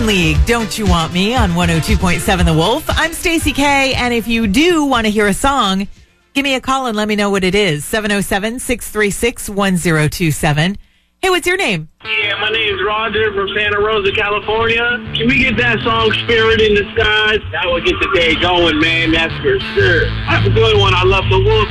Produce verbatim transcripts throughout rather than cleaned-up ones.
League, Don't You Want Me on one oh two point seven The Wolf. I'm Stacey K, and if you do want to hear a song, give me a call and let me know what it is. seven oh seven, six three six, one oh two seven. Hey, what's your name? Yeah, my name's Roger from Santa Rosa, California. Can we get that song Spirit in the Skies? That would get the day going, man. That's for sure. Have a good one. I love the Wolf.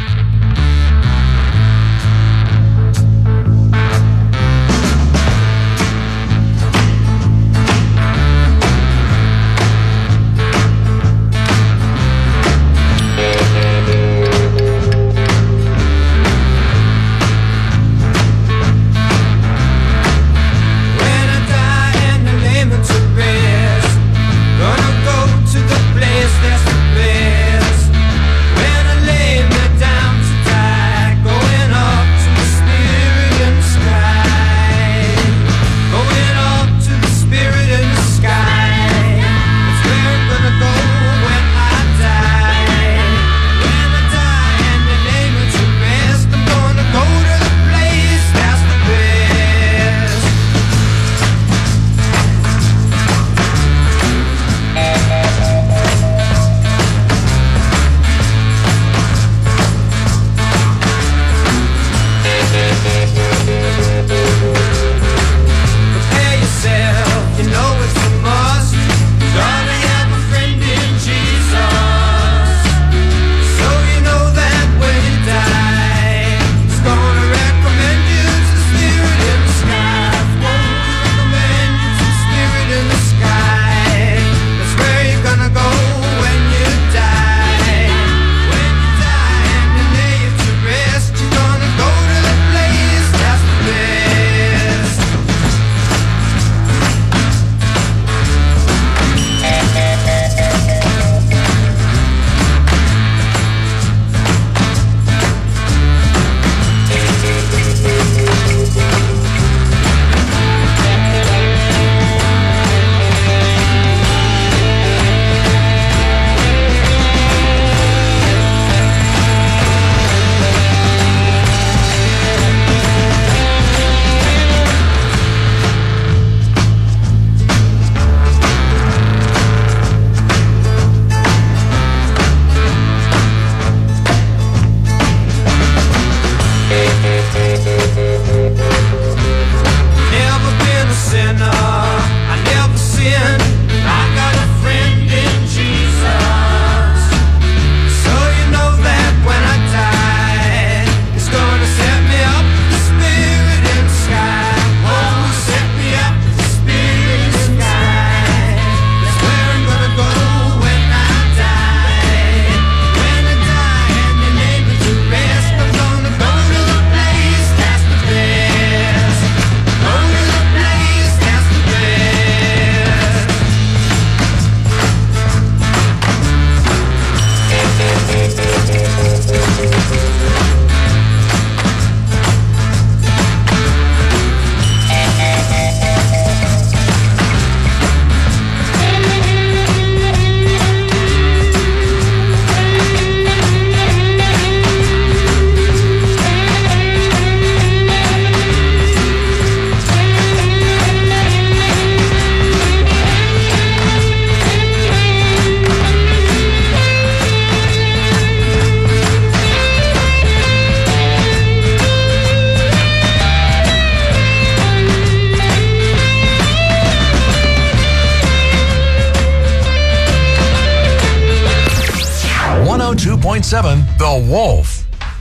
one oh two point seven The Wolf.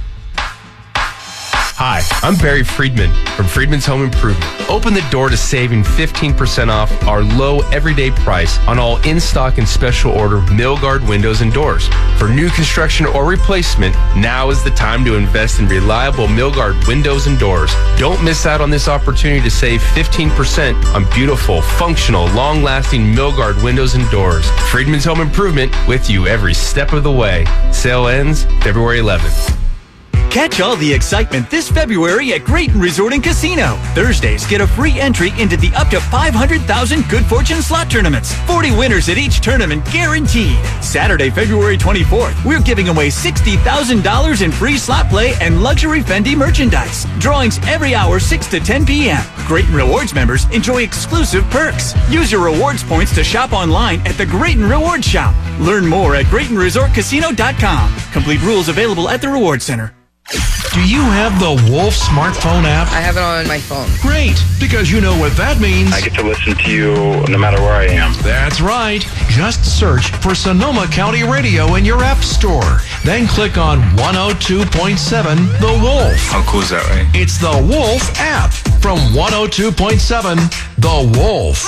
Hi, I'm Barry Friedman from Friedman's Home Improvement. Open the door to saving fifteen percent off our low everyday price on all in-stock and special order Milgard windows and doors. For new construction or replacement, now is the time to invest in reliable Milgard windows and doors. Don't miss out on this opportunity to save fifteen percent on beautiful, functional, long-lasting Milgard windows and doors. Friedman's Home Improvement with you every step of the way. Sale ends February eleventh. Catch all the excitement this February at Grayton Resort and Casino. Thursdays, get a free entry into the up to five hundred thousand Good Fortune slot tournaments. forty winners at each tournament guaranteed. Saturday, February twenty-fourth, we're giving away sixty thousand dollars in free slot play and luxury Fendi merchandise. Drawings every hour, six to ten p.m. Grayton Rewards members enjoy exclusive perks. Use your rewards points to shop online at the Grayton Rewards Shop. Learn more at Grayton Resort Casino dot com. Complete rules available at the Rewards Center. Do you have the Wolf smartphone app? I have it on my phone. Great, because you know what that means. I get to listen to you no matter where I am. That's right. Just search for Sonoma County Radio in your app store. Then click on one oh two point seven The Wolf. How cool is that, right? It's the Wolf app from one oh two point seven The Wolf.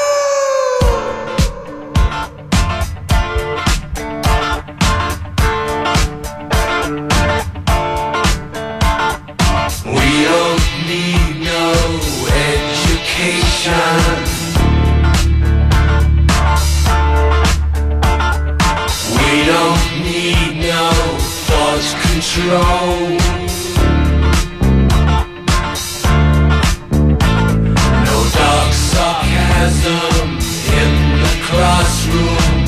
We don't need no thought control. No dark sarcasm in the classroom.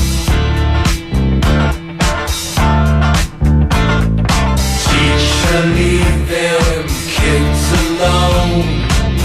Teacher, leave them kids alone.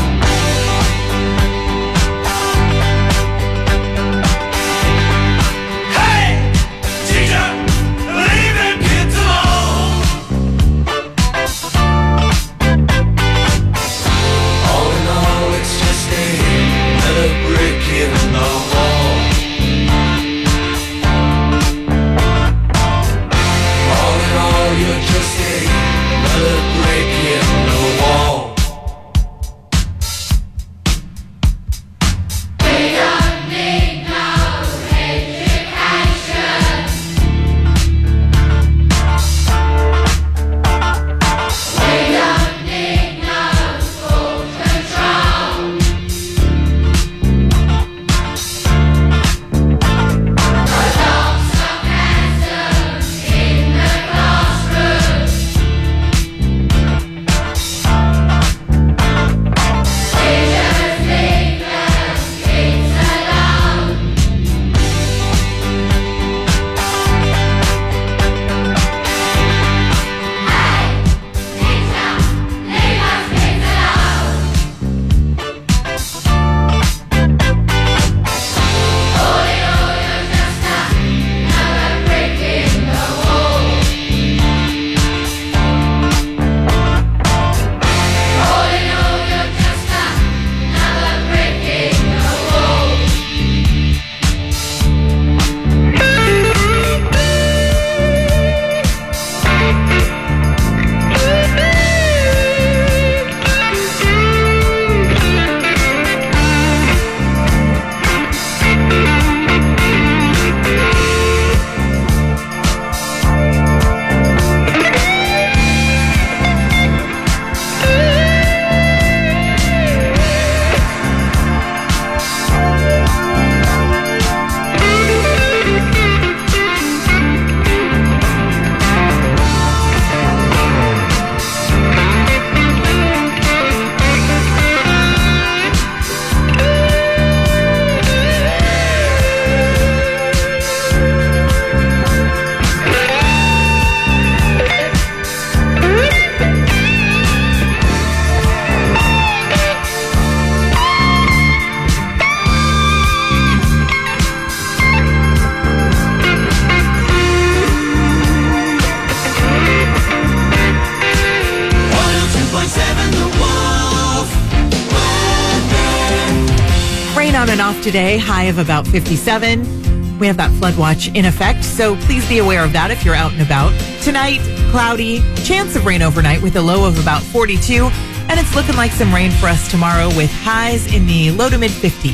On and off today, high of about fifty-seven. We have that flood watch in effect, so please be aware of that if you're out and about. Tonight, cloudy, chance of rain overnight with a low of about forty-two, and it's looking like some rain for us tomorrow with highs in the low to mid fifties.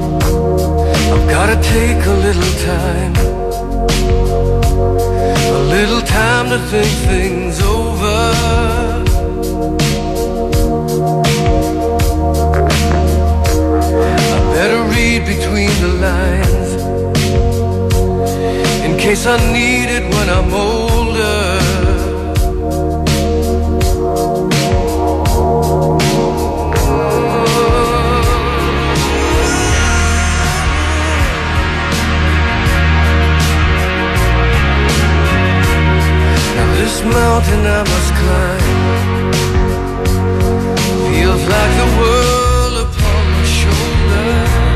Take a little time, a little time to think things over. I better read between the lines in case I need it when I'm older. This mountain I must climb feels like the world upon my shoulder.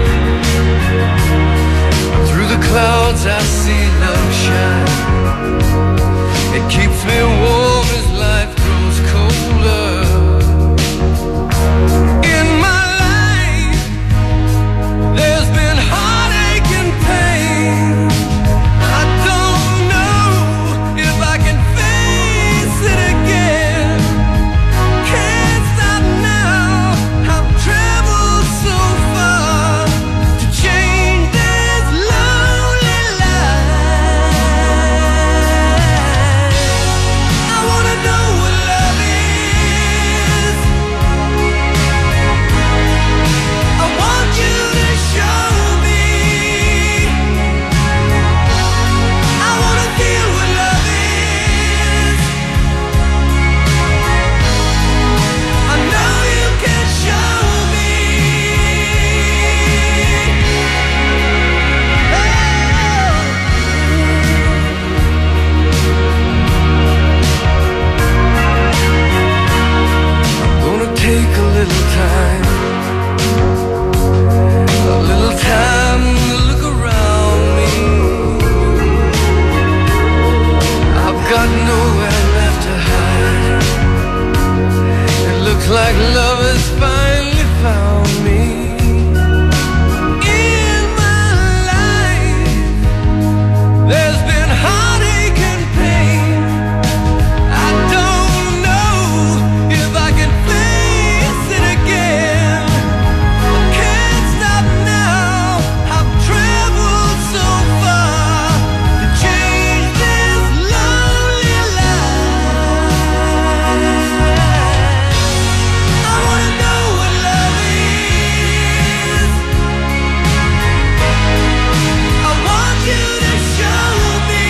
Through the clouds I see love shine. It keeps me warm as life grows colder. In my life there's been heartache and pain. I don't know if I can face it again. Can't stop now. I've traveled so far to change this lonely life. I wanna know what love is. I want you to show me. I wanna feel what love is. I know you can show me. I'm gonna take a little time, a little time to look around me. I've got nowhere left to hide. It looks like love has finally found me. In my life there's been heartache and pain. I don't know if I can face it again. I can't stop now. I've traveled so far to change this lonely life. I wanna know what love is. I want you to show me.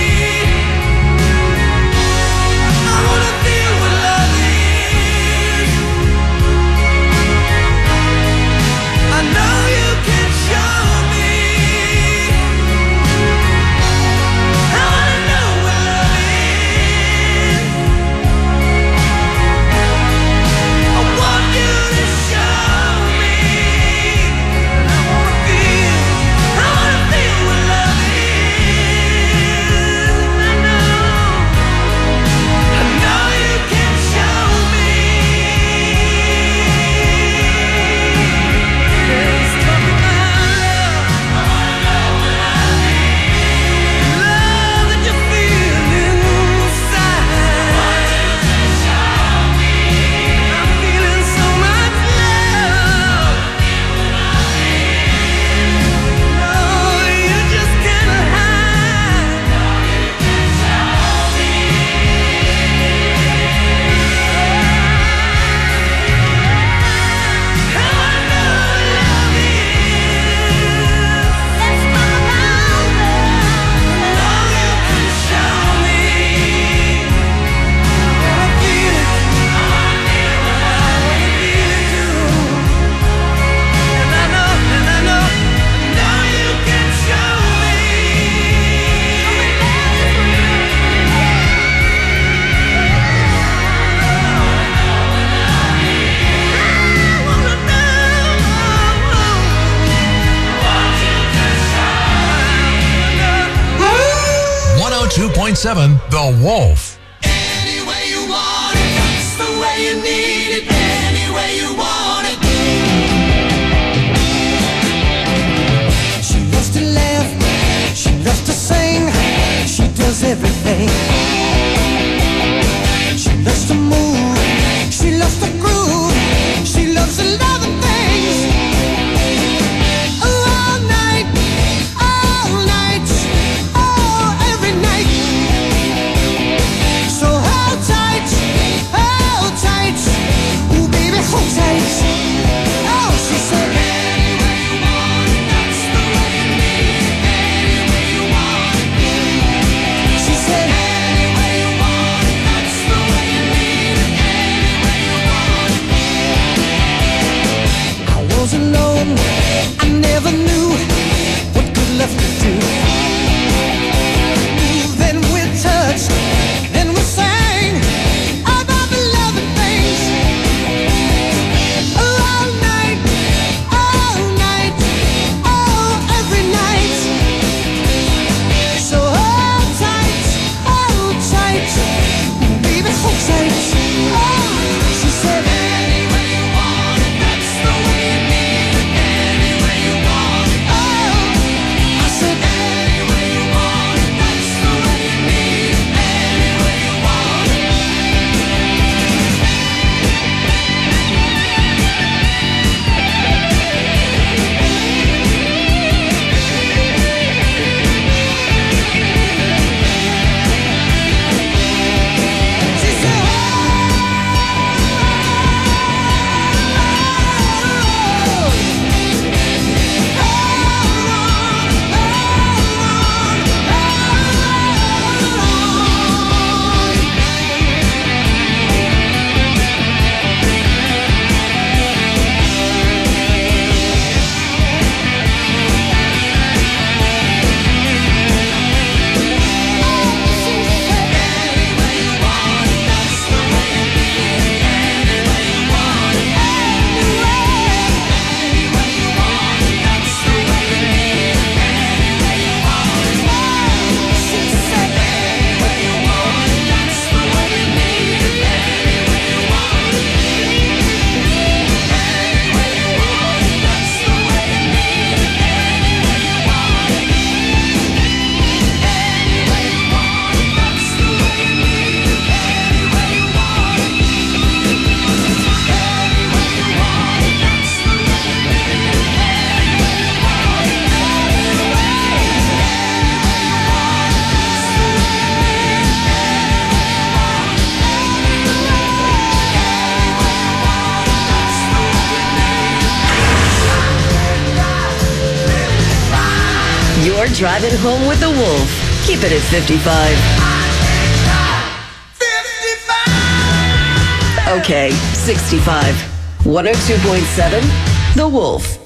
I wanna feel what love is. I know you can show me. I wanna know what love is. I want you to show me. I wanna feel, I wanna feel what love is. I know, I know you can show me. Let's talk about love. I wanna know what love is. Love that you feel inside. I want you to show me. I'm feeling so much love. No, you just can't hide. I wanna know what love is. Let's talk about love. I know you can show me. I wanna feel it. I wanna feel what love is. I wanna feel it too. And I know, and I know, I know you can show me. I wanna know. one oh two point seven The Wolf. Any way you want it, just the way you need it. Any way you want it. She loves to laugh, she loves to sing, she does everything. She loves to move, she loves to groove, she loves a lot of things. All night, all night, oh, every night. You're driving home with the Wolf. Keep it at fifty-five. Okay, sixty-five. one oh two point seven, The Wolf.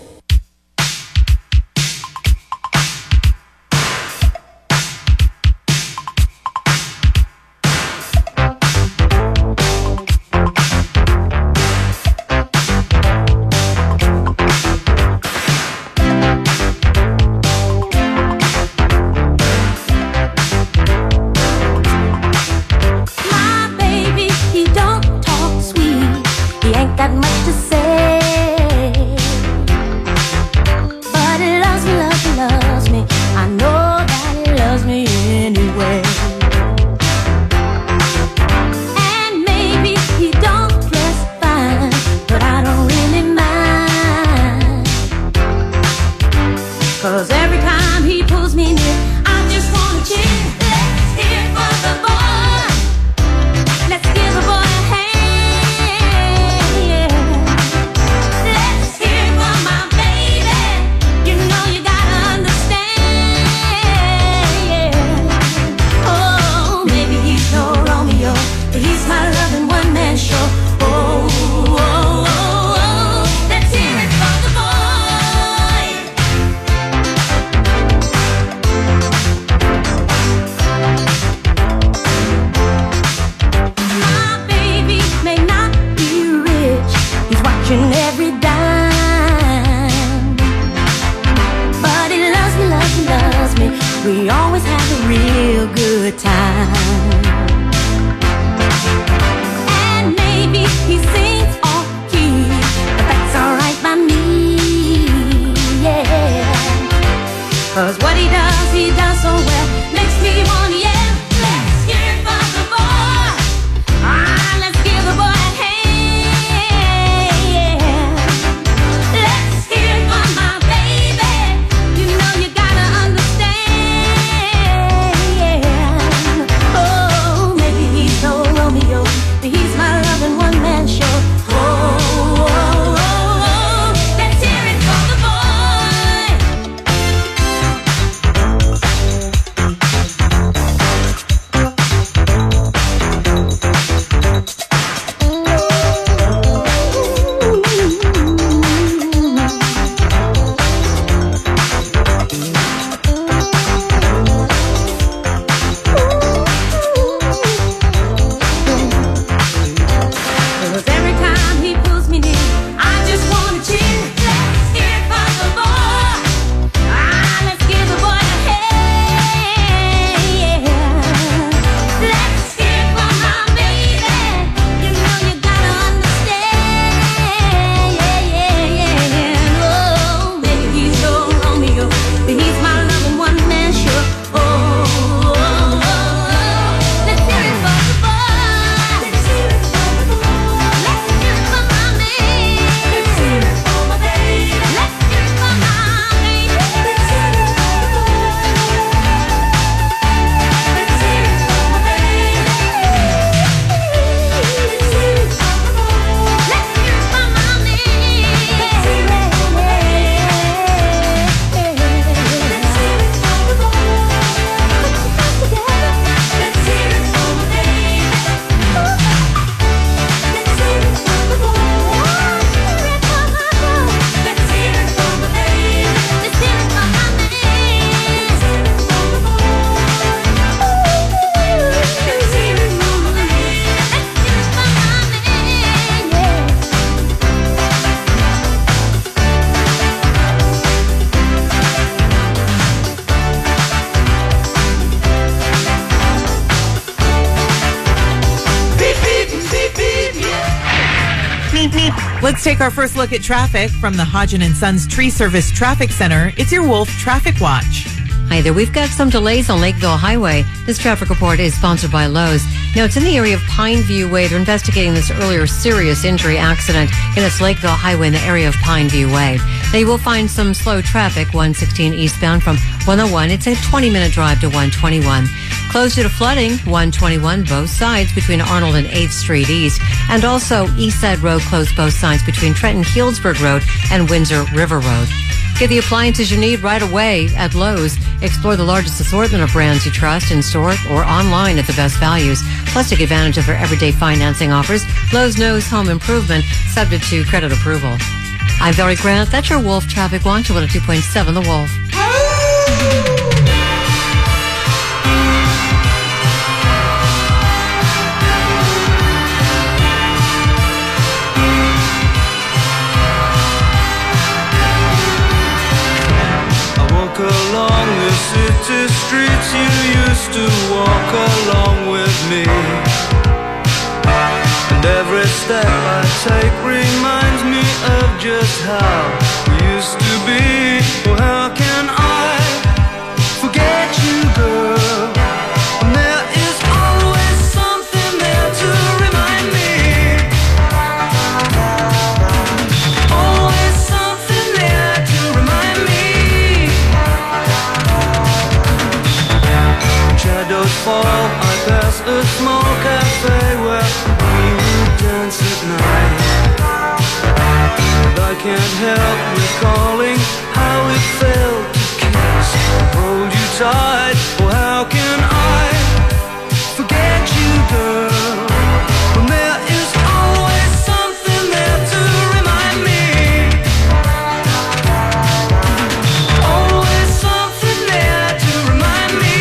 Let's take our first look at traffic from the Hodgen and Sons Tree Service Traffic Center. It's your Wolf Traffic Watch. Hi there. We've got some delays on Lakeville Highway. This traffic report is sponsored by Lowe's. Now, it's in the area of Pineview Way. They're investigating this earlier serious injury accident in its Lakeville Highway in the area of Pineview Way. Now, you will find some slow traffic, one sixteen eastbound from one oh one. It's a twenty-minute drive to one twenty-one. Closed due to flooding, one twenty-one, both sides between Arnold and eighth Street East. And also, East Side Road closed both sides between Trenton Healdsburg Road and Windsor River Road. Get the appliances you need right away at Lowe's. Explore the largest assortment of brands you trust in store or online at the best values. Plus, take advantage of their everyday financing offers. Lowe's knows home improvement, subject to credit approval. I'm Valerie Grant. That's your Wolf Traffic Watch at one oh two point seven The Wolf. Along the city streets you used to walk along with me, and every step I take reminds me of just how we used to be. Oh, how can I forget you, girl, when there is always something there to remind me, always something there to remind me. Shadows fall, I pass a small cafe where we would dance at night, and I can't help recalling how it felt to kiss and hold you tight. Oh, how can I forget you, girl, when there is always something there to remind me, always something there to remind me.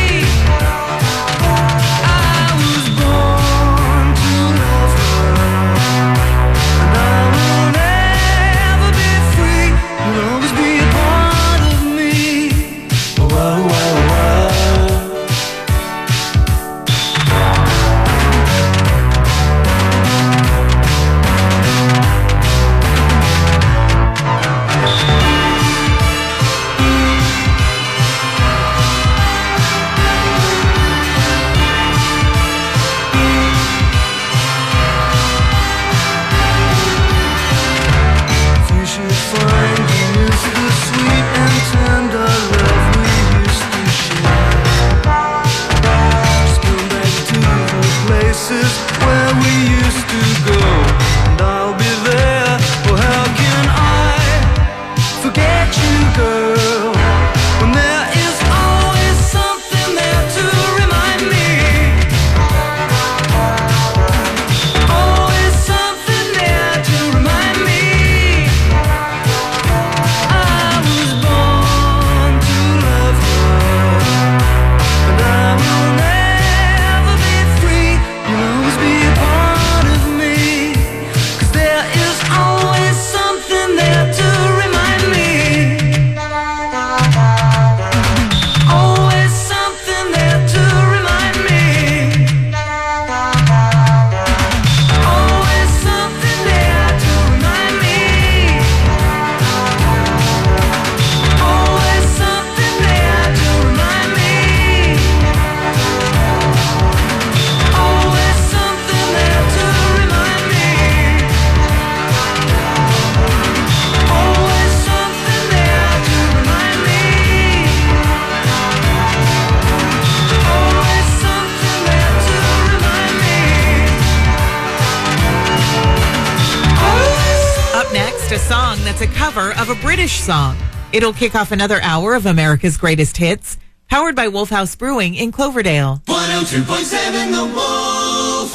A song that's a cover of a British song. It'll kick off another hour of America's Greatest Hits, powered by Wolf House Brewing in Cloverdale. one oh two point seven The Wolf.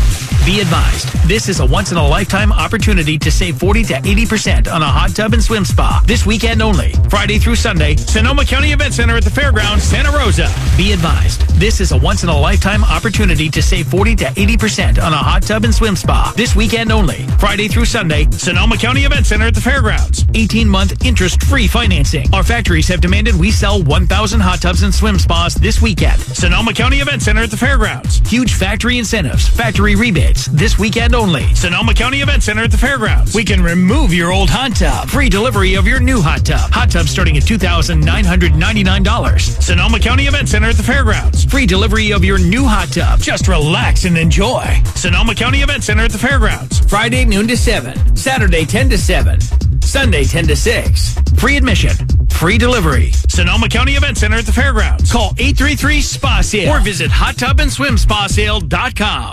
Be advised, this is a once-in-a-lifetime opportunity to save forty to eighty percent on a hot tub and swim spa. This weekend only, Friday through Sunday, Sonoma County Event Center at the Fairgrounds, Santa Rosa. Be advised, this is a once-in-a-lifetime opportunity to save forty to eighty percent on a hot tub and swim spa. This weekend only, Friday through Sunday, Sonoma County Event Center at the Fairgrounds. eighteen-month interest-free financing. Our factories have demanded we sell one thousand hot tubs and swim spas this weekend. Sonoma County Event Center at the Fairgrounds. Huge factory incentives, factory rebates. This weekend only. Sonoma County Event Center at the Fairgrounds. We can remove your old hot tub. Free delivery of your new hot tub. Hot tub starting at two thousand nine hundred ninety-nine dollars. Sonoma County Event Center at the Fairgrounds. Free delivery of your new hot tub. Just relax and enjoy. Sonoma County Event Center at the Fairgrounds. Friday noon to seven. Saturday ten to seven. Sunday ten to six. Free admission. Free delivery. Sonoma County Event Center at the Fairgrounds. Call eight three three, S P A sale or visit hot tub and swim spa sale dot com.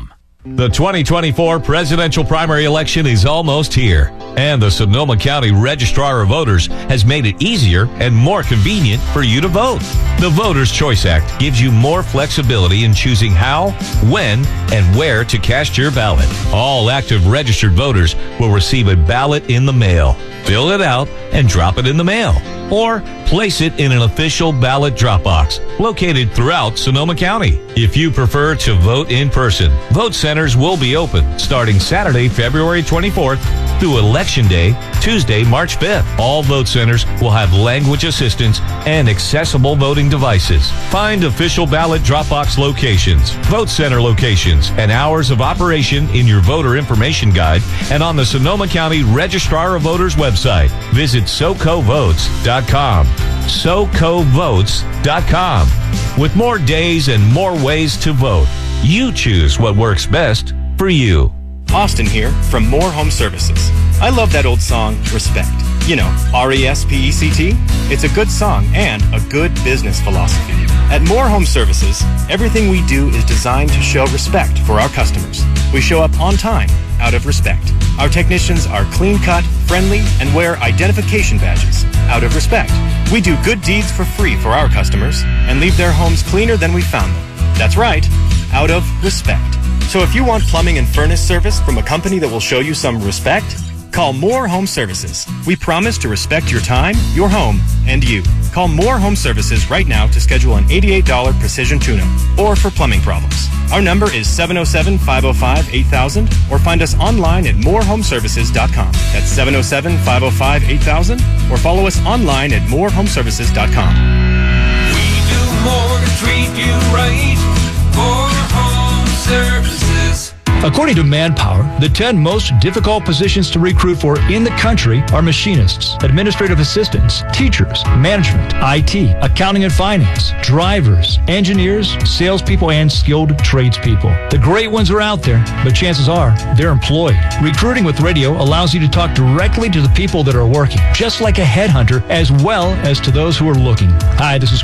The twenty twenty-four presidential primary election is almost here, and the Sonoma County Registrar of Voters has made it easier and more convenient for you to vote. The Voters' Choice Act gives you more flexibility in choosing how, when, and where to cast your ballot. All active registered voters will receive a ballot in the mail. Fill it out and drop it in the mail, or place it in an official ballot drop box located throughout Sonoma County. If you prefer to vote in person, vote centers will be open starting Saturday, February twenty-fourth through Election Day, Tuesday, March fifth. All vote centers will have language assistance and accessible voting devices. Find official ballot drop box locations, vote center locations, and hours of operation in your voter information guide and on the Sonoma County Registrar of Voters website. Visit soco votes dot com. soco votes dot com. With more days and more ways to vote, you choose what works best for you. Austin here from More Home Services. I love that old song, Respect. You know, R E S P E C T? It's a good song and a good business philosophy. At More Home Services, everything we do is designed to show respect for our customers. We show up on time, out of respect. Our technicians are clean-cut, friendly, and wear identification badges, out of respect. We do good deeds for free for our customers and leave their homes cleaner than we found them. That's right, out of respect. So if you want plumbing and furnace service from a company that will show you some respect, call More Home Services. We promise to respect your time, your home, and you. Call More Home Services right now to schedule an eighty-eight dollars precision tune-up or for plumbing problems. Our number is seven oh seven, five oh five, eight thousand or find us online at more home services dot com. That's seven oh seven, five oh five, eight thousand or follow us online at more home services dot com. We do more to treat you right. More Home Services. According to Manpower, the ten most difficult positions to recruit for in the country are machinists, administrative assistants, teachers, management, I T, accounting and finance, drivers, engineers, salespeople, and skilled tradespeople. The great ones are out there, but chances are they're employed. Recruiting with radio allows you to talk directly to the people that are working, just like a headhunter, as well as to those who are looking. Hi, this is